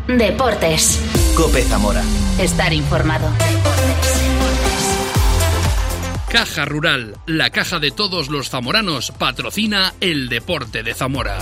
Deportes. COPE Zamora. Estar informado. Caja Rural, la caja de todos los zamoranos, patrocina el deporte de Zamora.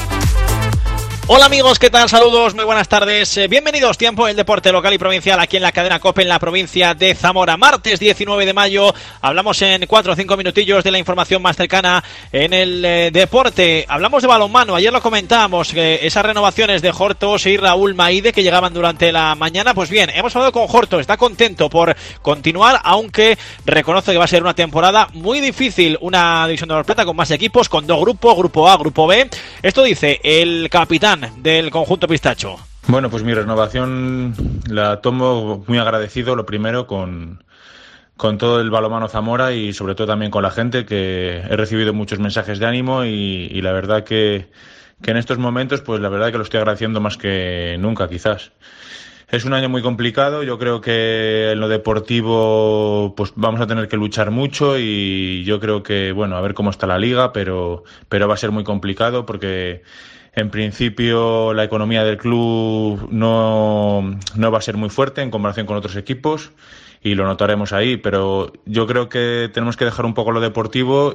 Hola amigos, ¿qué tal? Saludos, muy buenas tardes. Bienvenidos, tiempo el deporte local y provincial aquí en la cadena COPE en la provincia de Zamora. Martes 19 de mayo, hablamos en 4 o 5 minutillos de la información más cercana en el deporte. Hablamos de balonmano, ayer lo comentábamos, esas renovaciones de Hortos y Raúl Maide que llegaban durante la mañana. Pues bien, hemos hablado con Hortos, está contento por continuar, aunque reconoce que va a ser una temporada muy difícil, una división de plata con más equipos, con 2 grupos, grupo A, grupo B. Esto dice el capitán del conjunto pistacho. Bueno, pues mi renovación la tomo muy agradecido, lo primero con todo el balonmano Zamora y sobre todo también con la gente, que he recibido muchos mensajes de ánimo y la verdad que en estos momentos pues la verdad que lo estoy agradeciendo más que nunca quizás. Es un año muy complicado, yo creo que en lo deportivo pues vamos a tener que luchar mucho y yo creo que, bueno, a ver cómo está la liga, pero va a ser muy complicado porque en principio la economía del club no va a ser muy fuerte en comparación con otros equipos y lo notaremos ahí, pero yo creo que tenemos que dejar un poco lo deportivo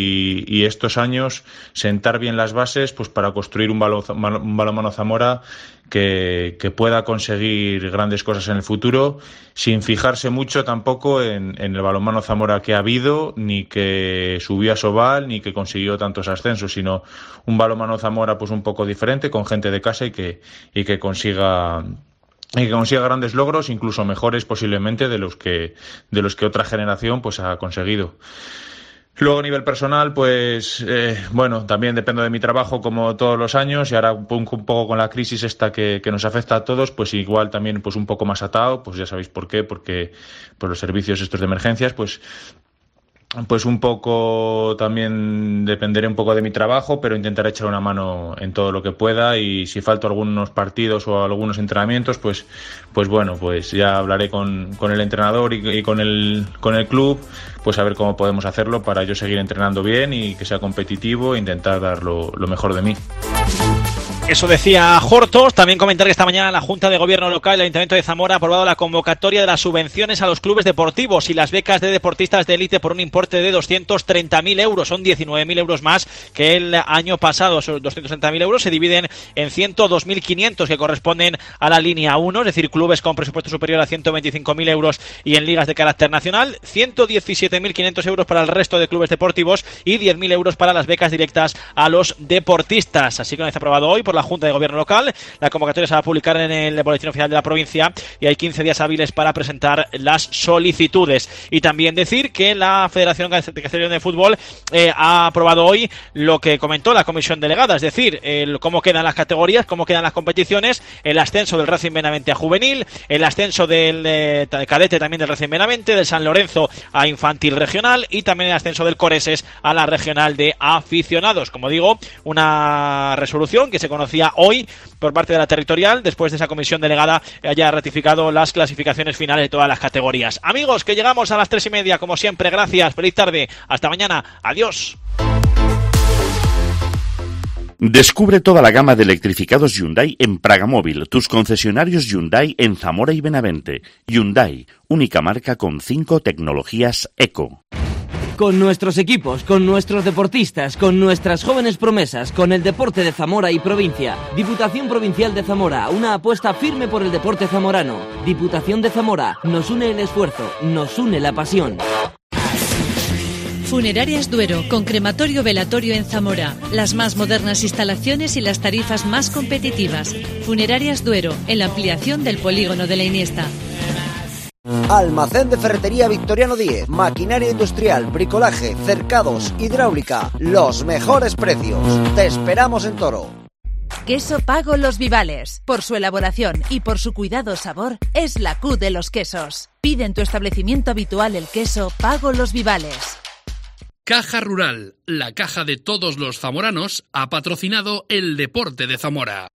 y estos años sentar bien las bases pues para construir un balonmano Zamora que pueda conseguir grandes cosas en el futuro, sin fijarse mucho tampoco en el balonmano Zamora que ha habido, ni que subió a Sobal, ni que consiguió tantos ascensos, sino un balonmano Zamora pues un poco diferente, con gente de casa y que consiga grandes logros, incluso mejores posiblemente de los que otra generación pues ha conseguido. Luego a nivel personal, pues bueno, también dependo de mi trabajo como todos los años y ahora un poco con la crisis esta que nos afecta a todos, pues igual también pues un poco más atado, pues ya sabéis por qué, porque pues los servicios estos de emergencias, pues un poco también dependeré un poco de mi trabajo, pero intentaré echar una mano en todo lo que pueda y si falto algunos partidos o algunos entrenamientos, pues bueno, pues ya hablaré con el entrenador y con el club, pues a ver cómo podemos hacerlo para yo seguir entrenando bien y que sea competitivo e intentar dar lo mejor de mí. Eso decía Hortos. También comentar que esta mañana la Junta de Gobierno Local y el Ayuntamiento de Zamora ha aprobado la convocatoria de las subvenciones a los clubes deportivos y las becas de deportistas de élite por un importe de 230.000 euros. Son 19.000 euros más que el año pasado. Esos 230.000 euros se dividen en 102.500 que corresponden a la línea 1, es decir, clubes con presupuesto superior a 125.000 euros y en ligas de carácter nacional. 117.500 euros para el resto de clubes deportivos y 10.000 euros para las becas directas a los deportistas. Así que lo ha aprobado hoy por la Junta de Gobierno Local. La convocatoria se va a publicar en el boletín oficial de la provincia y hay 15 días hábiles para presentar las solicitudes. Y también decir que la Federación Castellana de Fútbol ha aprobado hoy lo que comentó la comisión delegada, es decir, cómo quedan las categorías, cómo quedan las competiciones, el ascenso del Racing Benavente a juvenil, el ascenso del cadete también del Racing Benavente, del San Lorenzo a infantil regional y también el ascenso del Coreses a la regional de aficionados. Como digo, una resolución que se conocía hoy por parte de la territorial, después de esa comisión delegada haya ratificado las clasificaciones finales de todas las categorías. Amigos, que llegamos a las 3:30, como siempre, gracias, feliz tarde, hasta mañana, adiós. Descubre toda la gama de electrificados Hyundai en Pragamóvil, tus concesionarios Hyundai en Zamora y Benavente. Hyundai, única marca con 5 tecnologías eco. Con nuestros equipos, con nuestros deportistas, con nuestras jóvenes promesas, con el deporte de Zamora y provincia. Diputación Provincial de Zamora, una apuesta firme por el deporte zamorano. Diputación de Zamora, nos une el esfuerzo, nos une la pasión. Funerarias Duero, con crematorio velatorio en Zamora. Las más modernas instalaciones y las tarifas más competitivas. Funerarias Duero, en la ampliación del polígono de la Iniesta. Almacén de Ferretería Victoriano Díez, maquinaria industrial, bricolaje, cercados, hidráulica, los mejores precios. Te esperamos en Toro. Queso Pago Los Vivales. Por su elaboración y por su cuidado sabor, es la Q de los quesos. Pide en tu establecimiento habitual el queso Pago Los Vivales. Caja Rural, la caja de todos los zamoranos, ha patrocinado el deporte de Zamora.